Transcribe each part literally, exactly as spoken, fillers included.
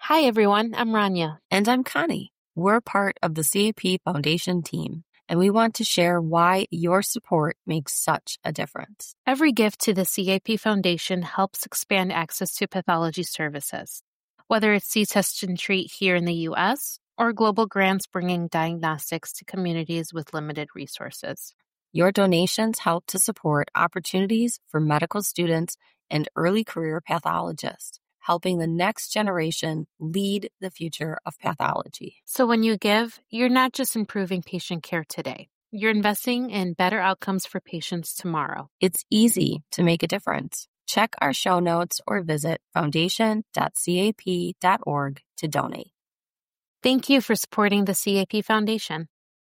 Hi, everyone. I'm Rania. And I'm Connie. We're part of the C A P Foundation team, and we want to share why your support makes such a difference. Every gift to the C A P Foundation helps expand access to pathology services, whether it's C-Test and Treat here in the U S or global grants bringing diagnostics to communities with limited resources. Your donations help to support opportunities for medical students and early career pathologists, helping the next generation lead the future of pathology. So when you give, you're not just improving patient care today. You're investing in better outcomes for patients tomorrow. It's easy to make a difference. Check our show notes or visit foundation dot c a p dot org to donate. Thank you for supporting the C A P Foundation.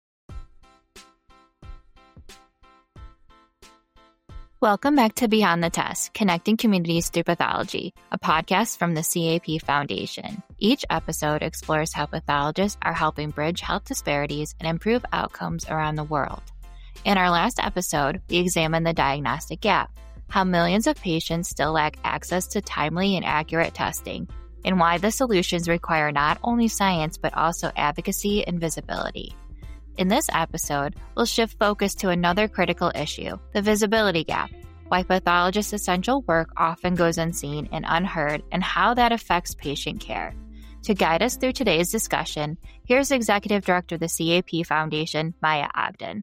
Welcome back to Beyond the Test, Connecting Communities Through Pathology, a podcast from the C A P Foundation. Each episode explores how pathologists are helping bridge health disparities and improve outcomes around the world. In our last episode, we examined the diagnostic gap, how millions of patients still lack access to timely and accurate testing, and why the solutions require not only science but also advocacy and visibility. In this episode, we'll shift focus to another critical issue, the visibility gap, why pathologists' essential work often goes unseen and unheard, and how that affects patient care. To guide us through today's discussion, here's Executive Director of the C A P Foundation, Maya Ogden.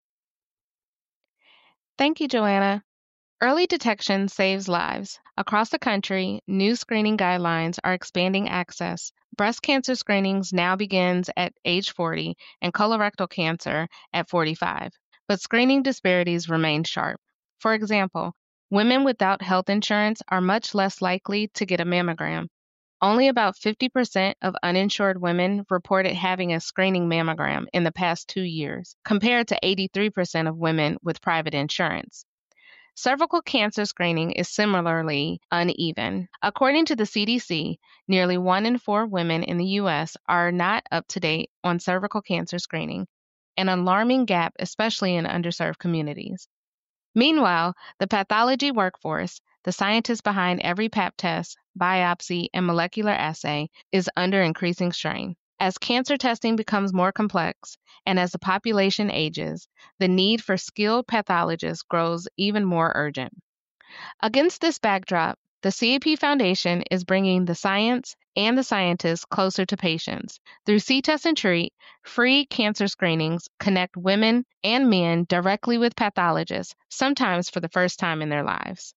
Thank you, Joanna. Early detection saves lives. Across the country, new screening guidelines are expanding access. Breast cancer screenings now begins at age forty and colorectal cancer at forty-five. But screening disparities remain sharp. For example, women without health insurance are much less likely to get a mammogram. Only about fifty percent of uninsured women reported having a screening mammogram in the past two years, compared to eighty-three percent of women with private insurance. Cervical cancer screening is similarly uneven. According to the C D C, nearly one in four women in the U S are not up to date on cervical cancer screening, an alarming gap, especially in underserved communities. Meanwhile, the pathology workforce, the scientists behind every pap test, biopsy, and molecular assay, is under increasing strain. As cancer testing becomes more complex and as the population ages, the need for skilled pathologists grows even more urgent. Against this backdrop, the C A P Foundation is bringing the science and the scientists closer to patients. Through C-Test and Treat, free cancer screenings connect women and men directly with pathologists, sometimes for the first time in their lives.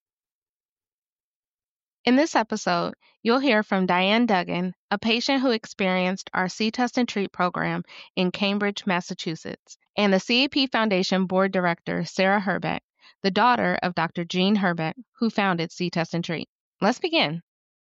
In this episode, you'll hear from Diane Duggan, a patient who experienced our C-Test and Treat program in Cambridge, Massachusetts, and the C A P Foundation Board Director, Sarah Herbeck, the daughter of Doctor Jean Herbeck, who founded C-Test and Treat. Let's begin.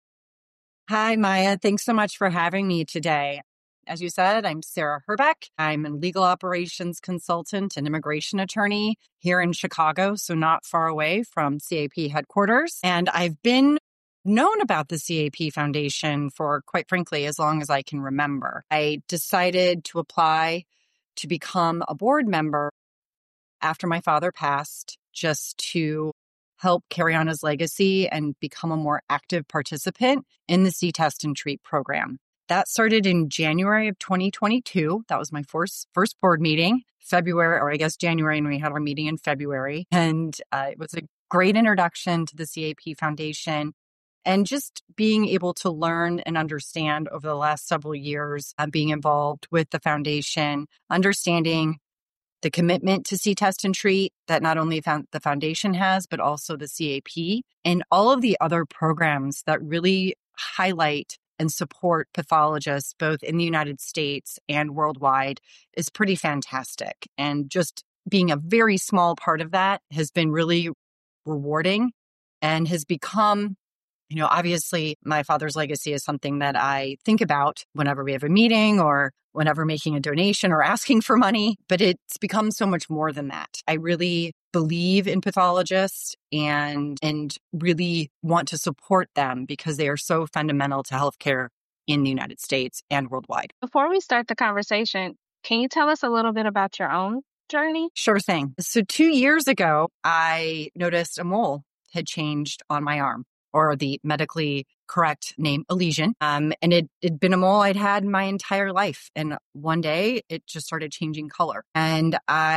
Hi, Maya. Thanks so much for having me today. As you said, I'm Sarah Herbeck. I'm a legal operations consultant and immigration attorney here in Chicago, so not far away from C A P headquarters. And I've been known about the C A P Foundation for, quite frankly, as long as I can remember. I decided to apply to become a board member after my father passed, just to help carry on his legacy and become a more active participant in the C-Test and Treat program. That started in January of twenty twenty-two. That was my first, first board meeting, February, or I guess January, and we had our meeting in February. And uh, it was a great introduction to the C A P Foundation. And just being able to learn and understand over the last several years, uh, being involved with the foundation, understanding the commitment to C-Test and Treat that not only found the foundation has, but also the C A P, and all of the other programs that really highlight and support pathologists both in the United States and worldwide is pretty fantastic. And just being a very small part of that has been really rewarding and has become, you know, obviously my father's legacy is something that I think about whenever we have a meeting or whenever making a donation or asking for money, but it's become so much more than that. I really believe in pathologists and, and really want to support them because they are so fundamental to healthcare in the United States and worldwide. Before we start the conversation, can you tell us a little bit about your own journey? Sure thing. So two years ago, I noticed a mole had changed on my arm, or the medically correct name, a lesion. Um, and it had been a mole I'd had my entire life. And one day it just started changing color. And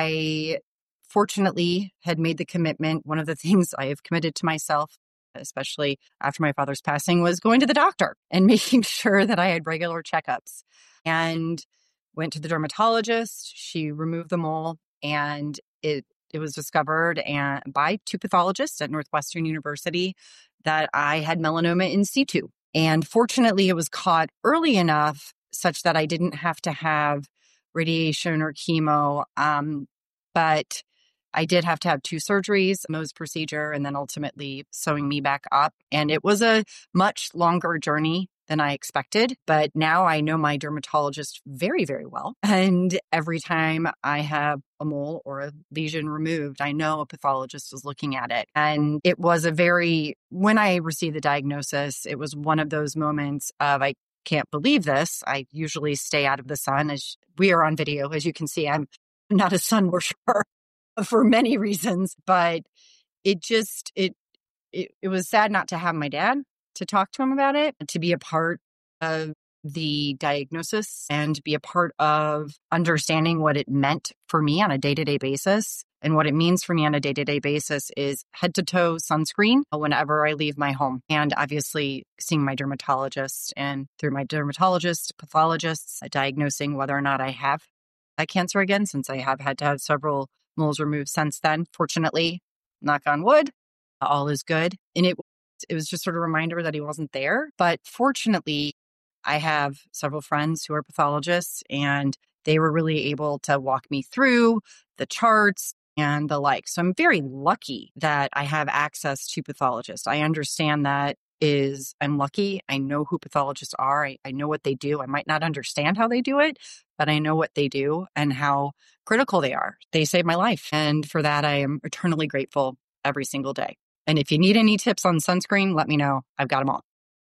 I fortunately had made the commitment. One of the things I have committed to myself, especially after my father's passing, was going to the doctor and making sure that I had regular checkups. And went to the dermatologist. She removed the mole, and it it was discovered and by two pathologists at Northwestern University that I had melanoma in situ. And fortunately, it was caught early enough such that I didn't have to have radiation or chemo. Um, but I did have to have two surgeries, Mohs procedure, and then ultimately sewing me back up. And it was a much longer journey than I expected. But now I know my dermatologist very, very well. And every time I have a mole or a lesion removed, I know a pathologist is looking at it. And it was a very, when I received the diagnosis, it was one of those moments of, I can't believe this. I usually stay out of the sun. As we are on video, as you can see, I'm not a sun worshiper for many reasons, but it just, it, it, it was sad not to have my dad to talk to him about it, to be a part of the diagnosis and be a part of understanding what it meant for me on a day-to-day basis. And what it means for me on a day-to-day basis is head-to-toe sunscreen whenever I leave my home. And obviously seeing my dermatologist, and through my dermatologist, pathologists, diagnosing whether or not I have that cancer again, since I have had to have several moles removed since then. Fortunately, knock on wood, all is good. And it It was just sort of a reminder that he wasn't there. But fortunately, I have several friends who are pathologists, and they were really able to walk me through the charts and the like. So I'm very lucky that I have access to pathologists. I understand that is, I'm lucky. I know who pathologists are. I, I know what they do. I might not understand how they do it, but I know what they do and how critical they are. They saved my life. And for that, I am eternally grateful every single day. And if you need any tips on sunscreen, let me know. I've got them all.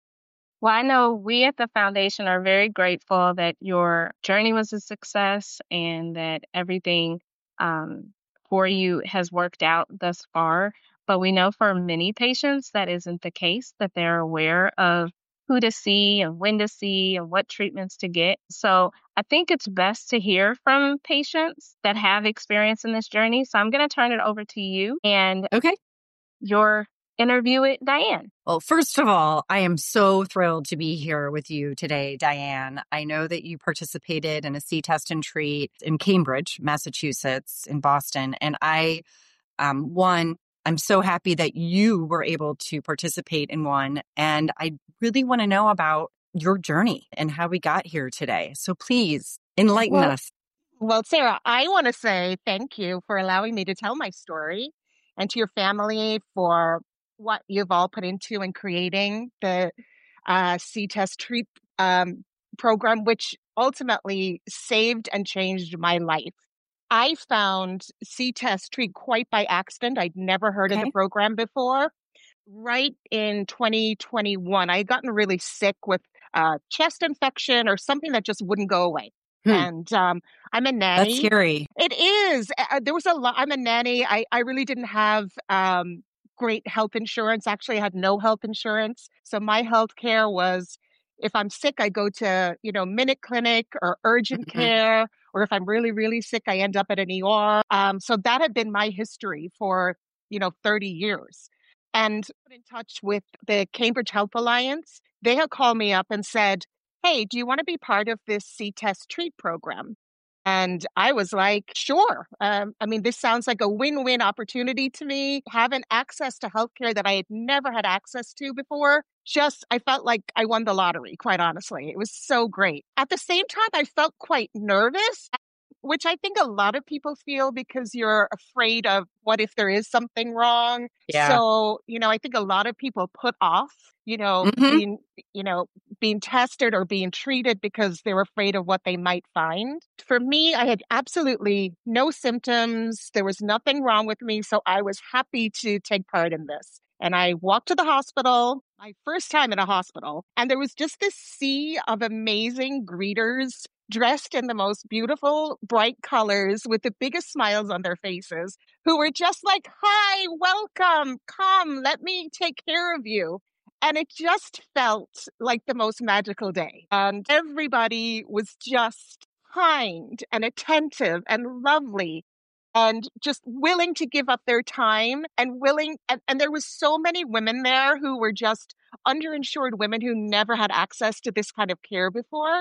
Well, I know we at the foundation are very grateful that your journey was a success and that everything um, for you has worked out thus far. But we know for many patients that isn't the case, that they're aware of who to see and when to see and what treatments to get. So I think it's best to hear from patients that have experience in this journey. So I'm going to turn it over to you and Okay. your interview with Diane. Well, first of all, I am so thrilled to be here with you today, Diane. I know that you participated in a See, Test, and Treat in Cambridge, Massachusetts, in Boston. And I, um, one, I'm so happy that you were able to participate in one. And I really want to know about your journey and how we got here today. So please enlighten well, us. Well, Sarah, I want to say thank you for allowing me to tell my story, and to your family for what you've all put into and creating the uh, See, Test, Treat um, program, which ultimately saved and changed my life. I found See, Test, Treat quite by accident. I'd never heard Okay. of the program before. Right in twenty twenty-one, I had gotten really sick with a chest infection or something that just wouldn't go away. Hmm. And um, I'm a nanny. That's scary. It is. Uh, there was a lot. I'm a nanny. I, I really didn't have um, great health insurance. Actually, I had no health insurance. So my health care was, if I'm sick, I go to, you know, Minute Clinic or urgent Mm-hmm. care. Or if I'm really, really sick, I end up at an E R. Um, so that had been my history for, you know, thirty years. And put in touch with the Cambridge Health Alliance. They had called me up and said, hey, do you want to be part of this See, Test, Treat program? And I was like, sure. Um, I mean, this sounds like a win-win opportunity to me. Having access to healthcare that I had never had access to before. Just, I felt like I won the lottery, quite honestly. It was so great. At the same time, I felt quite nervous, which I think a lot of people feel because you're afraid of what if there is something wrong. Yeah. So, you know, I think a lot of people put off, you know, Mhm. being, you know, being tested or being treated because they're afraid of what they might find. For me, I had absolutely no symptoms. There was nothing wrong with me. So I was happy to take part in this. And I walked to the hospital, my first time in a hospital, and there was just this sea of amazing greeters dressed in the most beautiful, bright colors with the biggest smiles on their faces, who were just like, hi, welcome, come, let me take care of you. And it just felt like the most magical day. And everybody was just kind and attentive and lovely and just willing to give up their time and willing. And, and there was so many women there who were just underinsured women who never had access to this kind of care before.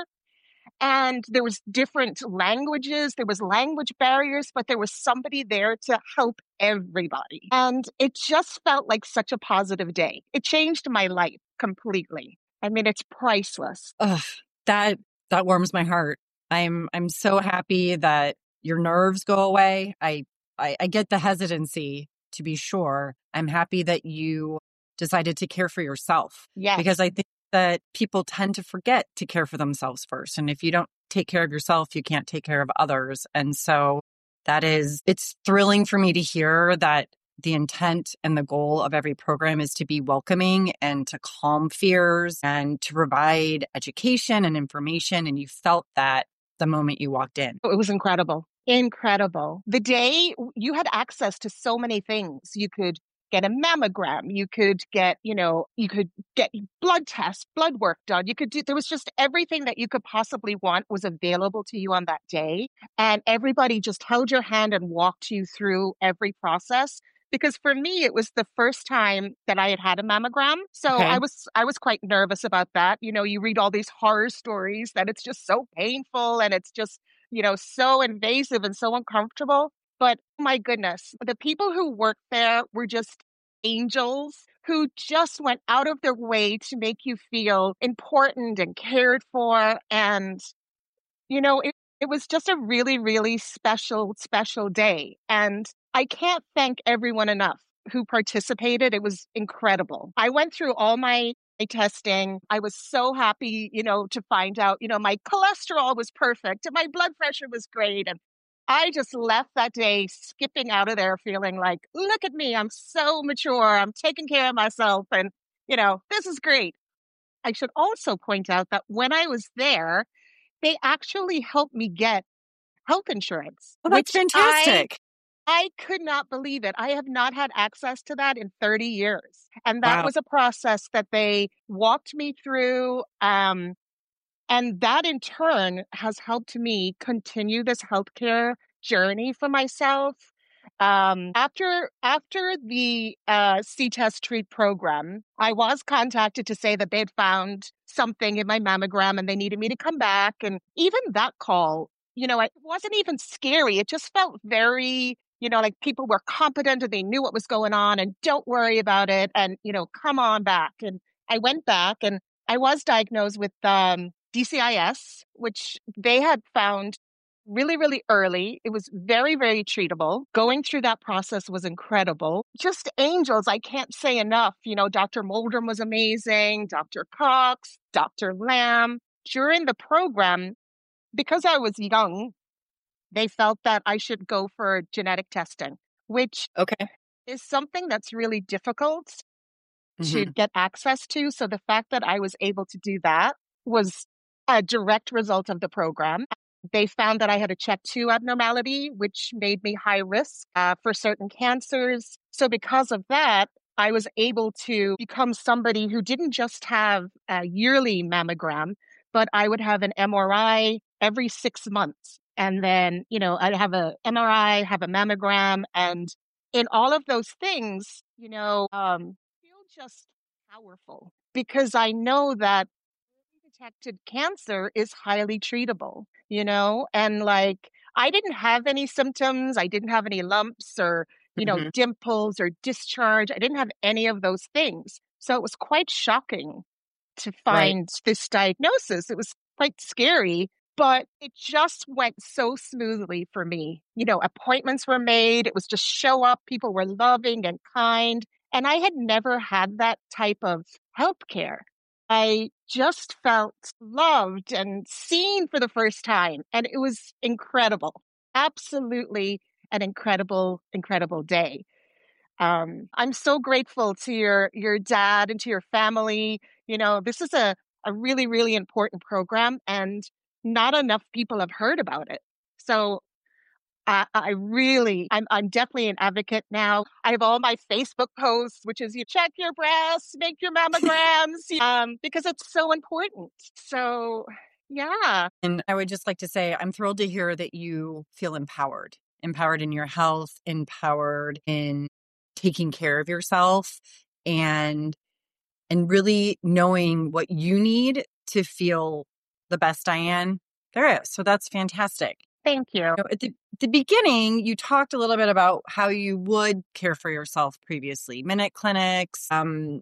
And there was different languages, there was language barriers, but there was somebody there to help everybody. And it just felt like such a positive day. It changed my life completely. I mean, it's priceless. Ugh, that that warms my heart. I'm I'm so happy that your nerves go away. I, I I get the hesitancy, to be sure. I'm happy that you decided to care for yourself. Yes. Because I think that people tend to forget to care for themselves first. And if you don't take care of yourself, you can't take care of others. And so that is, it's thrilling for me to hear that the intent and the goal of every program is to be welcoming and to calm fears and to provide education and information. And you felt that the moment you walked in. It was incredible. Incredible. The day you had access to so many things. You could get a mammogram. You could get, you know, you could get blood tests, blood work done. You could do, there was just everything that you could possibly want was available to you on that day. And everybody just held your hand and walked you through every process. Because for me, it was the first time that I had had a mammogram. So Okay. I was, I was quite nervous about that. You know, you read all these horror stories that it's just so painful and it's just, you know, so invasive and so uncomfortable. But my goodness, the people who worked there were just angels who just went out of their way to make you feel important and cared for. And, you know, it, it was just a really, really special, special day. And I can't thank everyone enough who participated. It was incredible. I went through all my my testing. I was so happy, you know, to find out, you know, my cholesterol was perfect and my blood pressure was great. And I just left that day skipping out of there feeling like, look at me, I'm so mature, I'm taking care of myself, and, you know, this is great. I should also point out that when I was there, they actually helped me get health insurance. Well, that's which fantastic. I, I could not believe it. I have not had access to that in thirty years. And that Wow. was a process that they walked me through. Um, And that in turn has helped me continue this healthcare journey for myself. Um, after after the uh, C-Test Treat program, I was contacted to say that they'd found something in my mammogram and they needed me to come back. And even that call, you know, it wasn't even scary. It just felt very, you know, like people were competent and they knew what was going on and don't worry about it. And, you know, come on back. And I went back and I was diagnosed with um, D C I S, which they had found really, really early. It was very, very treatable. Going through that process was incredible. Just angels, I can't say enough. You know, Doctor Moldrum was amazing, Doctor Cox, Doctor Lamb. During the program, because I was young, they felt that I should go for genetic testing, which Okay. is something that's really difficult to Mhm. get access to. So the fact that I was able to do that was a direct result of the program. They found that I had a check two abnormality, which made me high risk uh, for certain cancers. So because of that, I was able to become somebody who didn't just have a yearly mammogram, but I would have an M R I every six months. And then, you know, I'd have a M R I, have a mammogram. And in all of those things, you know, um, I feel just powerful because I know that detected cancer is highly treatable, you know, and like I didn't have any symptoms. I didn't have any lumps or, you know, Mhm. dimples or discharge. I didn't have any of those things. So it was quite shocking to Right. find this diagnosis. It was quite scary, but it just went so smoothly for me. You know, appointments were made. It was just show up. People were loving and kind. And I had never had that type of healthcare. I just felt loved and seen for the first time. And it was incredible. Absolutely an incredible, incredible day. Um, I'm so grateful to your your dad and to your family. You know, this is a, a really, really important program and not enough people have heard about it. So I, I really, I'm, I'm definitely an advocate now. I have all my Facebook posts, which is you check your breasts, make your mammograms, um, because it's so important. So, yeah. And I would just like to say, I'm thrilled to hear that you feel empowered, empowered in your health, empowered in taking care of yourself, and and really knowing what you need to feel the best Diane there is. So that's fantastic. Thank you. You know, at the, the beginning, you talked a little bit about how you would care for yourself previously, minute clinics, um,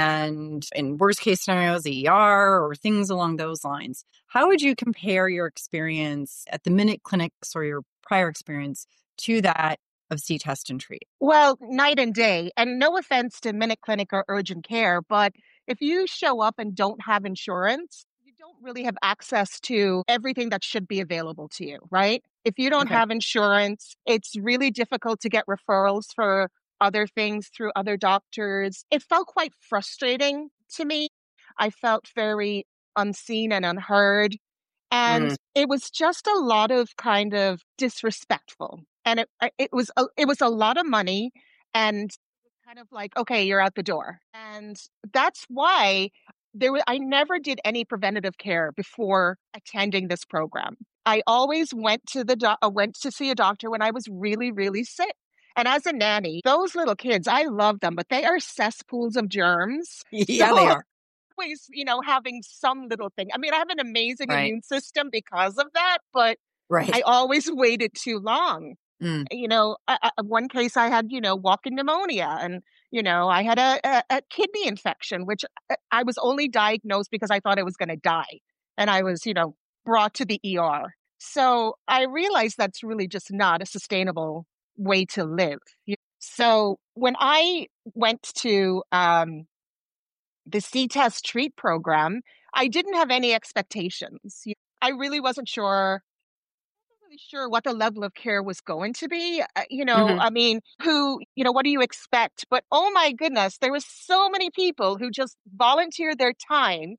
and in worst case scenarios, the E R or things along those lines. How would you compare your experience at the minute clinics or your prior experience to that of see, test, and treat? Well, night and day. And no offense to Minute Clinic or urgent care, but if you show up and don't have insurance, you don't really have access to everything that should be available to you, right? If you don't Okay. have insurance, it's really difficult to get referrals for other things through other doctors. It felt quite frustrating to me. I felt very unseen and unheard. And Mm. it was just a lot of kind of disrespectful. And it I- it was a, it was a lot of money, and it was kind of like, okay, you're out the door. And that's why there was, I never did any preventative care before attending this program. I always went to the doc, uh, went to see a doctor when I was really, really sick. And as a nanny, those little kids, I love them, but they are cesspools of germs. Yeah, So they are. always, you know, having some little thing. I mean, I have an amazing Right. immune system because of that, but Right. I always waited too long. Mm. You know, I, I, one case I had, you know, walking pneumonia, and, you know, I had a, a, a kidney infection, which I- I was only diagnosed because I thought I was going to die. And I was, you know, brought to the E R. So I realized that's really just not a sustainable way to live. You- So when I went to, um, the C test treat program, I didn't have any expectations. You- I really wasn't sure, wasn't really sure what the level of care was going to be. Uh, you know, Mhm. I mean, who, you know, what do you expect? But oh my goodness, there was so many people who just volunteered their time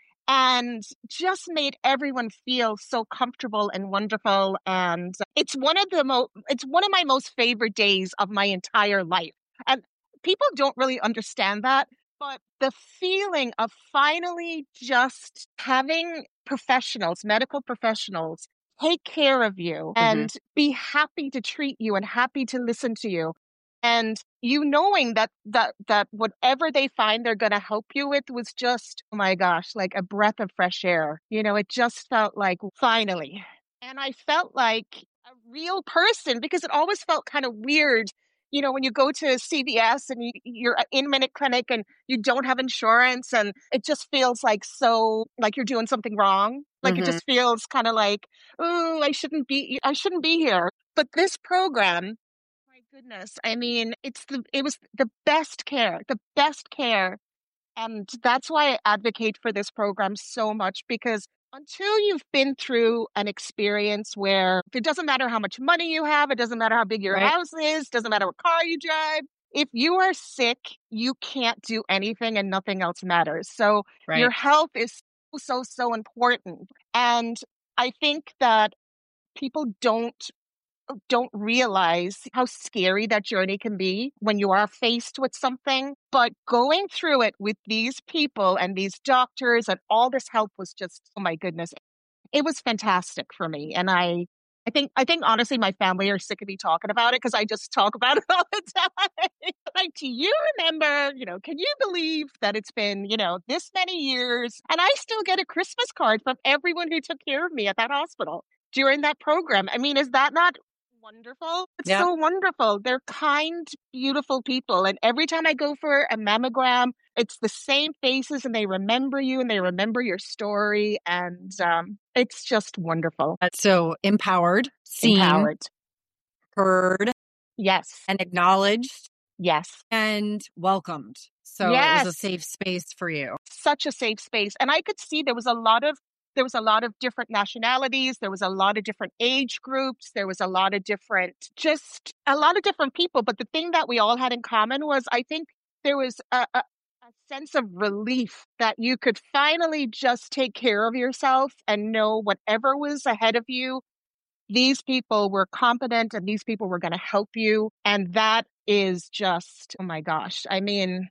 and just made everyone feel so comfortable and wonderful. And it's one of the most, it's one of my most favorite days of my entire life. And people don't really understand that, but the feeling of finally just having professionals, medical professionals, take care of you Mhm. and be happy to treat you and happy to listen to you. And you knowing that that that whatever they find they're going to help you with was just, oh my gosh, like a breath of fresh air. You know, it just felt like finally. And I felt like a real person, because it always felt kind of weird, you know, when you go to C V S and you, you're in Minute Clinic and you don't have insurance, and it just feels like so like you're doing something wrong. Like it Mhm. just feels kind of like, oh, I shouldn't be, I shouldn't be here. But this program, my goodness. I mean, it's the it was the best care, the best care. And that's why I advocate for this program so much, because until you've been through an experience where it doesn't matter how much money you have, it doesn't matter how big your Right. house is, doesn't matter what car you drive. If you are sick, you can't do anything and nothing else matters. So your Right. health is so, so, so important. And I think that people don't don't realize how scary that journey can be when you are faced with something. But going through it with these people and these doctors and all this help was just, oh my goodness, it was fantastic for me. And I, I think, I think honestly, my family are sick of me talking about it because I just talk about it all the time. Like, do you remember, you know, can you believe that it's been, you know, this many years and I still get a Christmas card from everyone who took care of me at that hospital during that program? I mean, is that not wonderful? It's Yeah. so wonderful. They're kind, beautiful people. And every time I go for a mammogram, it's the same faces and they remember you and they remember your story. And um, it's just wonderful. That's so empowered, seen, Empowered. heard, Yes. and acknowledged Yes. and welcomed. So it was a Yes. safe space for you. Such a safe space. And I could see there was a lot of there was a lot of different nationalities. There was a lot of different age groups. There was a lot of different, just a lot of different people. But the thing that we all had in common was, I think there was a, a, a sense of relief that you could finally just take care of yourself and know whatever was ahead of you, these people were competent and these people were going to help you. And that is just, oh my gosh. I mean,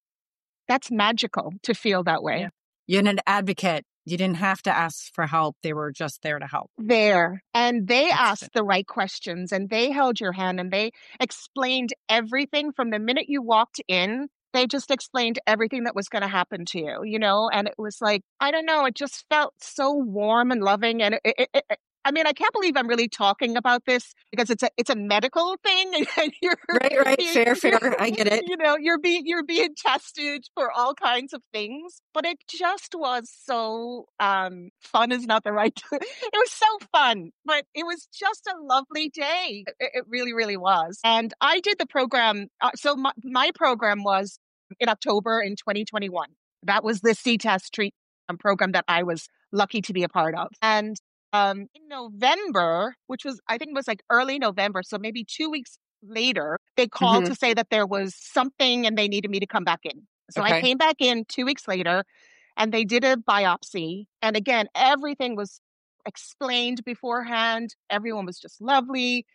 that's magical to feel that way. Yeah. You're an advocate. You didn't have to ask for help. They were just there to help. There. And they That's asked it. the right questions and they held your hand and they explained everything from the minute you walked in. They just explained everything that was going to happen to you, you know, and it was like, I don't know, it just felt so warm and loving. And it, it, it, it, I mean, I can't believe I'm really talking about this because it's a it's a medical thing, and you're Right, right, you- fair, fair. I get it. You know, you're being you're being tested for all kinds of things, but it just was so um, fun. Is not the right. It was so fun, but it was just a lovely day. It, it really, really was. And I did the program. Uh, so my, my program was in October in twenty twenty-one. That was the C-test treatment program that I was lucky to be a part of. And um, in November, which was, I think it was like early November, so maybe two weeks later, they called Mhm. to say that there was something and they needed me to come back in. So I Okay. came back in two weeks later and they did a biopsy. And again, everything was explained beforehand. Everyone was just lovely.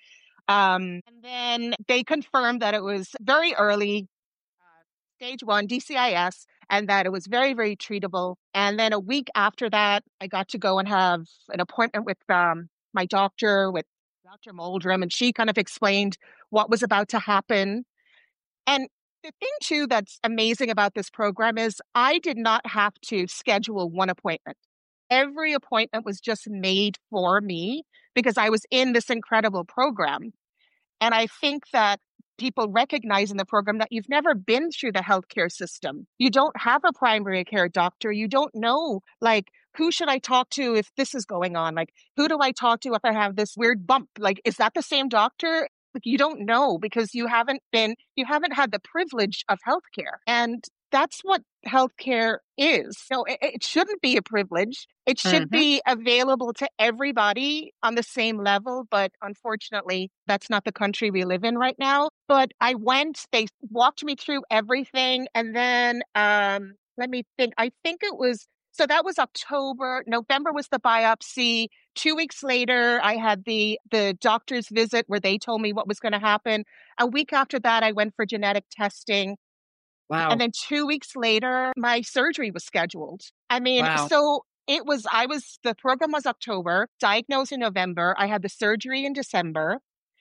Um, and then they confirmed that it was very early, uh, stage one, D C I S, and that it was very, very treatable. And then a week after that, I got to go and have an appointment with um, my doctor, with Doctor Moldrum, and she kind of explained what was about to happen. And the thing, too, that's amazing about this program is I did not have to schedule one appointment. Every appointment was just made for me because I was in this incredible program. And I think that people recognize in the program that you've never been through the healthcare system. You don't have a primary care doctor. You don't know, like, who should I talk to if this is going on? Like, who do I talk to if I have this weird bump? Like, is that the same doctor? Like, you don't know because you haven't been, you haven't had the privilege of healthcare. And that's what healthcare is. So it, it shouldn't be a privilege. It should Mhm. be available to everybody on the same level. But unfortunately, that's not the country we live in right now. But I went, they walked me through everything. And then um, let me think, I think it was, so that was October. November was the biopsy. Two weeks later, I had the the doctor's visit where they told me what was going to happen. A week after that, I went for genetic testing. Wow. And then two weeks later, my surgery was scheduled. I mean, Wow. so it was, I was, the program was October, diagnosed in November. I had the surgery in December.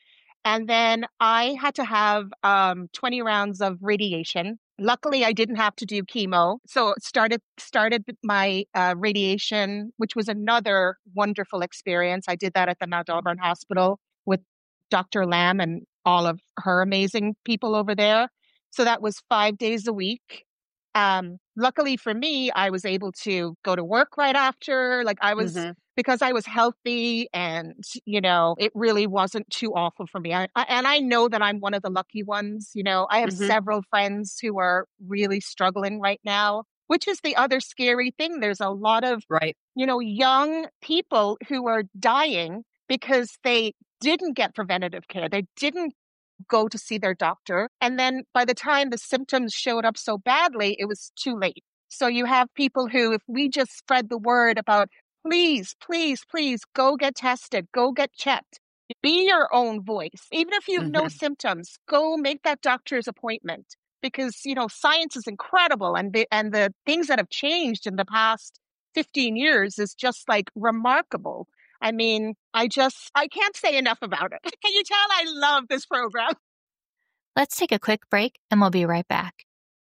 And then I had to have um, twenty rounds of radiation. Luckily, I didn't have to do chemo. So it started, started my uh, radiation, which was another wonderful experience. I did that at the Mount Auburn Hospital with Doctor Lamb and all of her amazing people over there. So that was five days a week. Um, luckily for me, I was able to go to work right after. Like I was, Mhm. because I was healthy and, you know, it really wasn't too awful for me. I, I, and I know that I'm one of the lucky ones. You know, I have Mhm. several friends who are really struggling right now, which is the other scary thing. There's a lot of, Right. you know, young people who are dying because they didn't get preventative care. They didn't go to see their doctor. And then by the time the symptoms showed up so badly, it was too late. So you have people who, if we just spread the word about, please, please, please go get tested, go get checked, be your own voice. Even if you have no Mhm. symptoms, go make that doctor's appointment because, you know, science is incredible. And the, and the things that have changed in the past fifteen years is just like remarkable. I mean, I just, I can't say enough about it. Can you tell I love this program? Let's take a quick break and we'll be right back.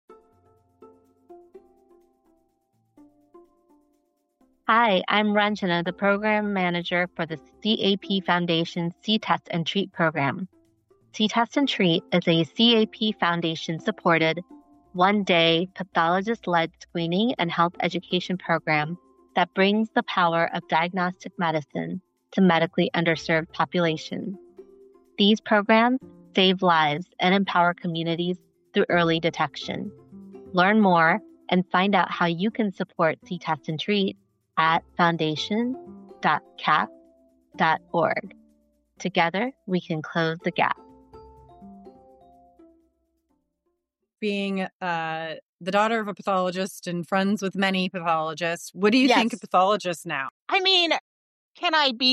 Hi, I'm Ranjana, the program manager for the C A P Foundation C-Test and Treat program. C-Test and Treat is a C A P Foundation supported one-day pathologist-led screening and health education program that brings the power of diagnostic medicine to medically underserved populations. These programs save lives and empower communities through early detection. Learn more and find out how you can support C-Test and Treat at foundation dot cap dot org. Together, we can close the gap. Being uh, the daughter of a pathologist and friends with many pathologists, what do you think Yes. of pathologists now? I mean, can I be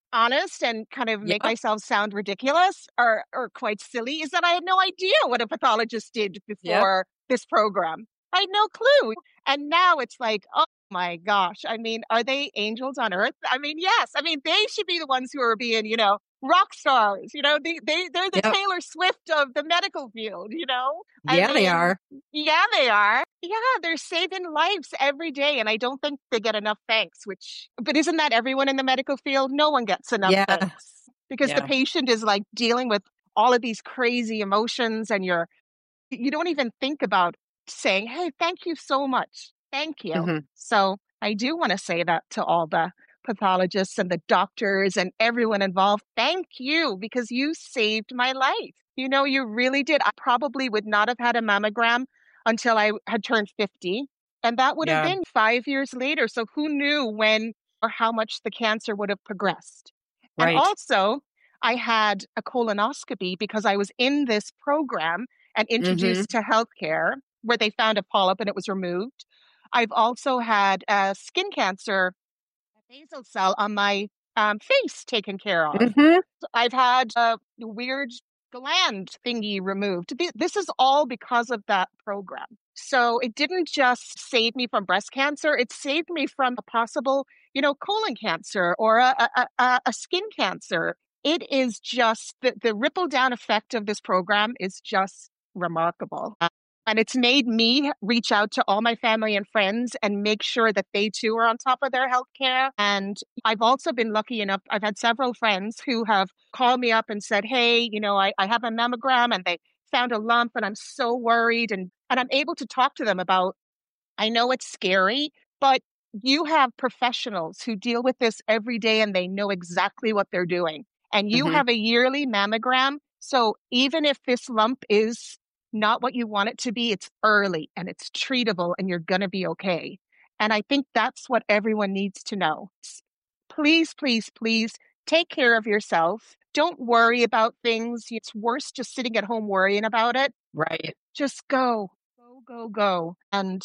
honest and kind of make Yep. myself sound ridiculous or or quite silly is that I had no idea what a pathologist did Yep. before this program. I had no clue. And now it's like, oh my gosh. I mean, are they angels on earth? I mean, yes. I mean, they should be the ones who are being, you know, rock stars. You know, they, they, they're the Yep. Taylor Swift of the medical field, you know? I Yeah, they mean, are. yeah, they are. Yeah, they're saving lives every day. And I don't think they get enough thanks, which, but isn't that everyone in the medical field? No one gets enough Yeah. thanks because the Yeah. patient is like dealing with all of these crazy emotions and you're, you don't even think about saying, hey, thank you so much. Thank you. Mhm. So I do want to say that to all the pathologists and the doctors and everyone involved. Thank you because you saved my life. You know, you really did. I probably would not have had a mammogram until I had turned fifty. And that would have Yeah. been five years later. So who knew when or how much the cancer would have progressed? And Right. also, I had a colonoscopy because I was in this program and Mhm. introduced to healthcare where they found a polyp and it was removed. I've also had a skin cancer, a basal cell on my um, face taken care of. Mhm. I've had a weird gland thingy removed. Th- This is all because of that program. So it didn't just save me from breast cancer, it saved me from a possible, you know, colon cancer or a, a, a, a skin cancer. It is just the, the ripple down effect of this program is just remarkable. And it's made me reach out to all my family and friends and make sure that they too are on top of their health care. And I've also been lucky enough, I've had several friends who have called me up and said, hey, you know, I, I have a mammogram and they found a lump and I'm so worried. And, and I'm able to talk to them about, I know it's scary, but you have professionals who deal with this every day and they know exactly what they're doing. And you Mhm. have a yearly mammogram. So even if this lump is not what you want it to be, it's early and it's treatable and you're going to be okay. And I think that's what everyone needs to know. S- Please, please, please take care of yourself. Don't worry about things. It's worse just sitting at home worrying about it. Right. Just go, go, go, go. And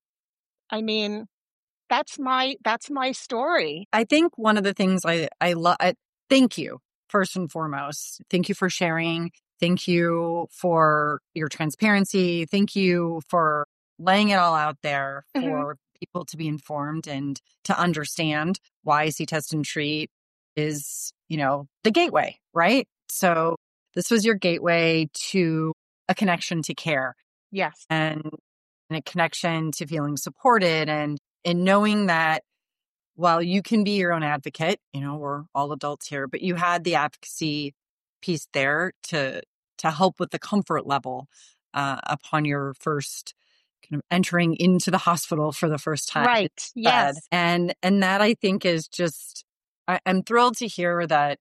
I mean, that's my that's my story. I think one of the things I I love. Thank you first and foremost. Thank you for sharing. Thank you for your transparency. Thank you for laying it all out there Mhm. for people to be informed and to understand why See Test and Treat is, you know, the gateway, right? So this was your gateway to a connection to care Yes. and, and a connection to feeling supported and and knowing that while you can be your own advocate, you know, we're all adults here, but you had the advocacy piece there to to help with the comfort level uh, upon your first kind of entering into the hospital for the first time. Right. Said. Yes. And and that I think is just I, I'm thrilled to hear that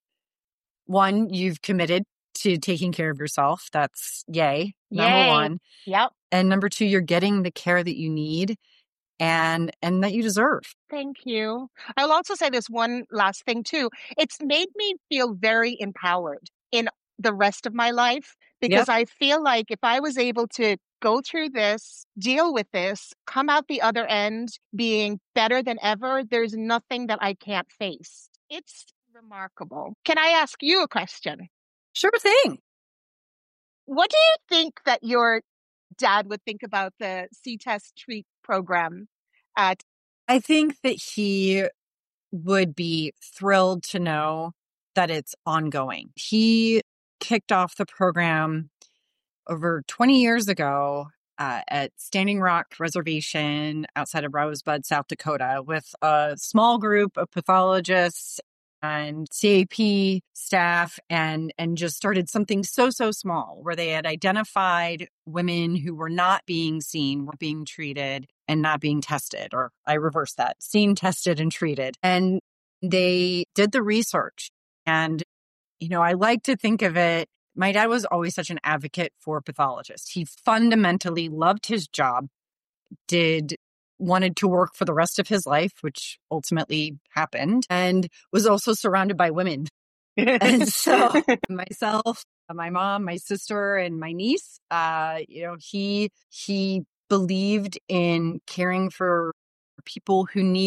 one, you've committed to taking care of yourself. That's yay. Number Yay. one. Yep. And number two, you're getting the care that you need and and that you deserve. Thank you. I'll also say this one last thing too. It's made me feel very empowered in the rest of my life because Yep. I feel like if I was able to go through this, deal with this, come out the other end being better than ever, there's nothing that I can't face. It's remarkable. Can I ask you a question? Sure thing. What do you think that your dad would think about the See Test Treat program at I think that he would be thrilled to know that it's ongoing. He kicked off the program over twenty years ago uh, at Standing Rock Reservation outside of Rosebud, South Dakota, with a small group of pathologists and C A P staff and and just started something so so small where they had identified women who were not being seen, were being treated and not being tested, or I reverse that, seen, tested and treated. And they did the research. And you know, I like to think of it, my dad was always such an advocate for pathologists. He fundamentally loved his job, did wanted to work for the rest of his life, which ultimately happened, and was also surrounded by women. And so myself, my mom, my sister, and my niece, uh, you know, he he believed in caring for people who needed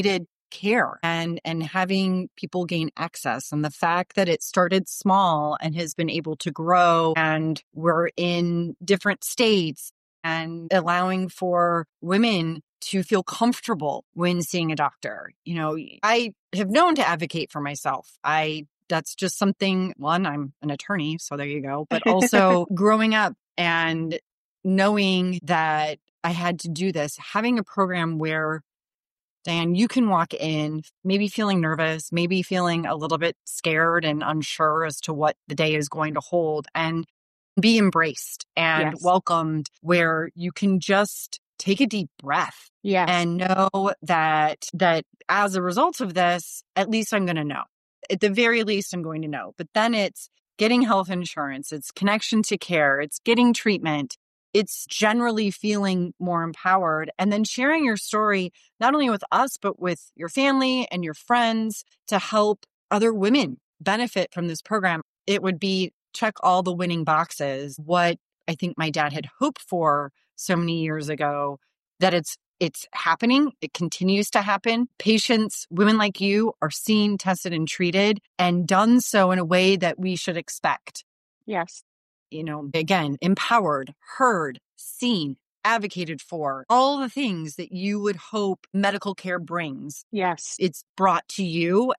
care and, and having people gain access. And the fact that it started small and has been able to grow, and we're in different states, and allowing for women to feel comfortable when seeing a doctor. You know, I have known to advocate for myself. I, that's just something, one, I'm an attorney, so there you go, but also growing up and knowing that I had to do this, having a program where, Diane, you can walk in, maybe feeling nervous, maybe feeling a little bit scared and unsure as to what the day is going to hold, and be embraced and Yes. welcomed, where you can just take a deep breath Yes. and know that that as a result of this, at least I'm going to know. At the very least, I'm going to know. But then it's getting health insurance, it's connection to care, it's getting treatment, it's generally feeling more empowered, and then sharing your story, not only with us, but with your family and your friends, to help other women benefit from this program. It would be check all the winning boxes, what I think my dad had hoped for so many years ago, that it's it's happening. It continues to happen. Patients, women like you, are seen, tested, and treated, and done so in a way that we should expect. Yes. You know, again, empowered, heard, seen, advocated for, all the things that you would hope medical care brings. Yes. It's brought to you.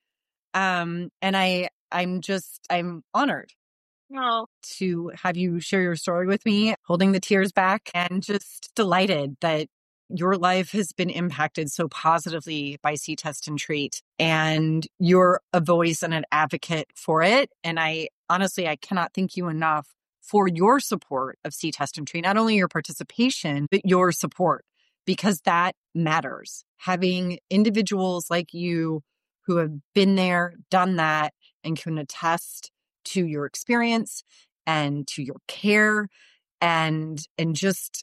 Um, and I, I'm just, I'm honored Oh, to have you share your story with me, holding the tears back, and just delighted that your life has been impacted so positively by See, Test, and Treat, and you're a voice and an advocate for it. And I honestly, I cannot thank you enough for your support of See, Test, and Treat, not only your participation, but your support, because that matters. Having individuals like you who have been there, done that, and can attest to your experience and to your care, and and just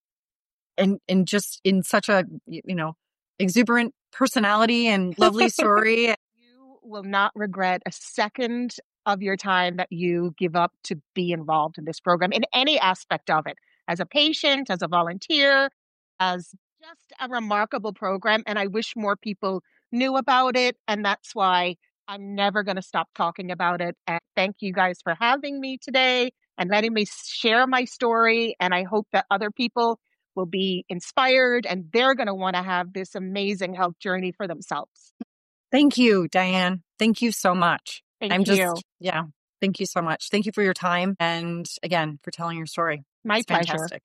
and and just in such a, you know, exuberant personality and lovely story. You will not regret a second of your time that you give up to be involved in this program in any aspect of it, as a patient, as a volunteer, as just a remarkable program. And I wish more people knew about it. And that's why I'm never going to stop talking about it. And thank you guys for having me today and letting me share my story. And I hope that other people will be inspired and they're going to want to have this amazing health journey for themselves. Thank you, Diane. Thank you so much. Thank I'm you. just, yeah, thank you so much. Thank you for your time. And again, for telling your story. My It's pleasure. fantastic.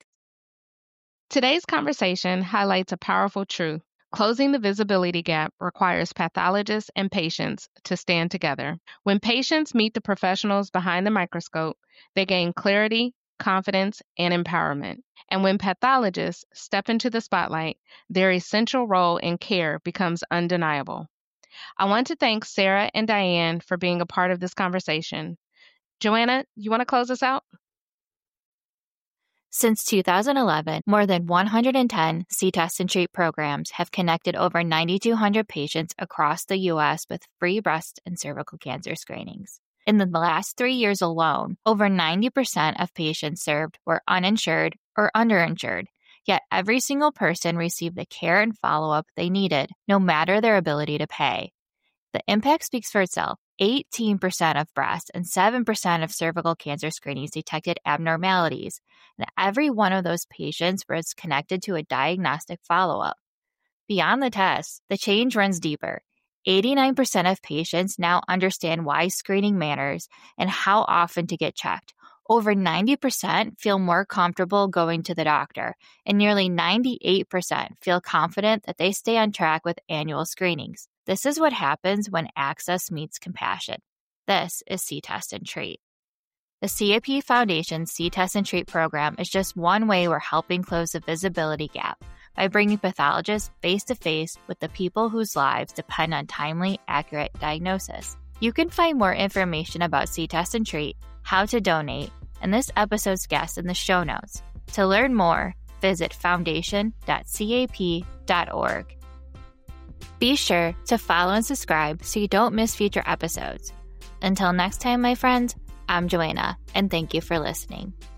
Today's conversation highlights a powerful truth. Closing the visibility gap requires pathologists and patients to stand together. When patients meet the professionals behind the microscope, they gain clarity, confidence, and empowerment. And when pathologists step into the spotlight, their essential role in care becomes undeniable. I want to thank Sarah and Diane for being a part of this conversation. Joanna, you want to close us out? Since two thousand eleven, more than one hundred ten See, Test, and Treat programs have connected over nine thousand two hundred patients across the U S with free breast and cervical cancer screenings. In the last three years alone, over ninety percent of patients served were uninsured or underinsured, yet every single person received the care and follow-up they needed, no matter their ability to pay. The impact speaks for itself. eighteen percent of breast and seven percent of cervical cancer screenings detected abnormalities, and every one of those patients was connected to a diagnostic follow-up. Beyond the tests, the change runs deeper. eighty-nine percent of patients now understand why screening matters and how often to get checked. Over ninety percent feel more comfortable going to the doctor, and nearly ninety-eight percent feel confident that they stay on track with annual screenings. This is what happens when access meets compassion. This is See, Test, and Treat. The C A P Foundation's See, Test, and Treat program is just one way we're helping close the visibility gap by bringing pathologists face-to-face with the people whose lives depend on timely, accurate diagnosis. You can find more information about See, Test, and Treat, how to donate, and this episode's guest in the show notes. To learn more, visit foundation dot cap dot org. Be sure to follow and subscribe so you don't miss future episodes. Until next time, my friends, I'm Joanna, and thank you for listening.